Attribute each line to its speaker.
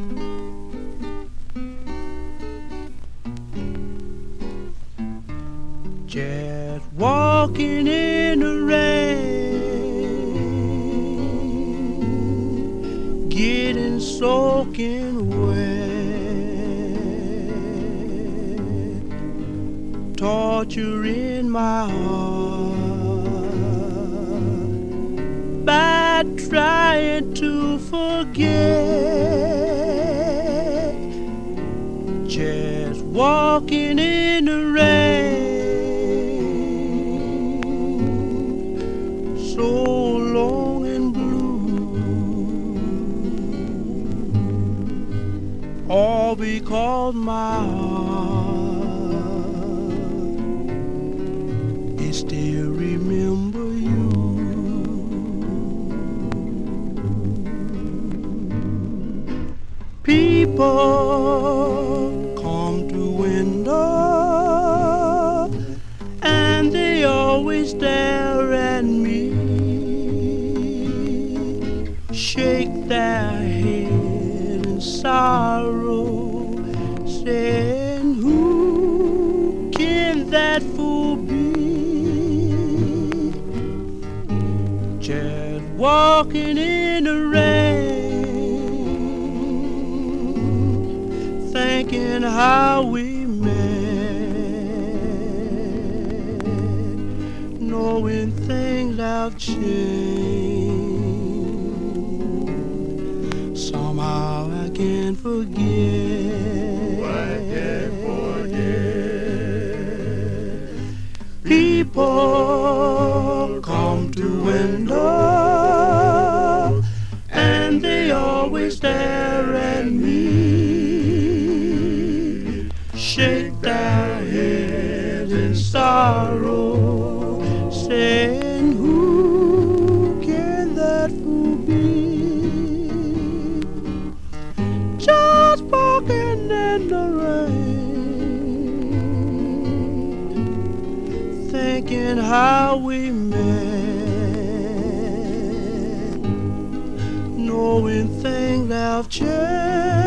Speaker 1: Just walking in the rain, getting soaking wet, torture in my heart by trying to forget. Just walking in the rain, so long and blue, all because my heart, it still remember you. People come to window and they always stare at me, shake their head in sorrow, saying, who can that fool be? Just walking in the rain, thinking how we met, knowing things have changed. Somehow I can't forget.
Speaker 2: I can't forget.
Speaker 1: People come to window and they always stare at me, shake their heads in sorrow, saying, who can that fool be? Just walking in the rain, thinking how we met, knowing things have changed.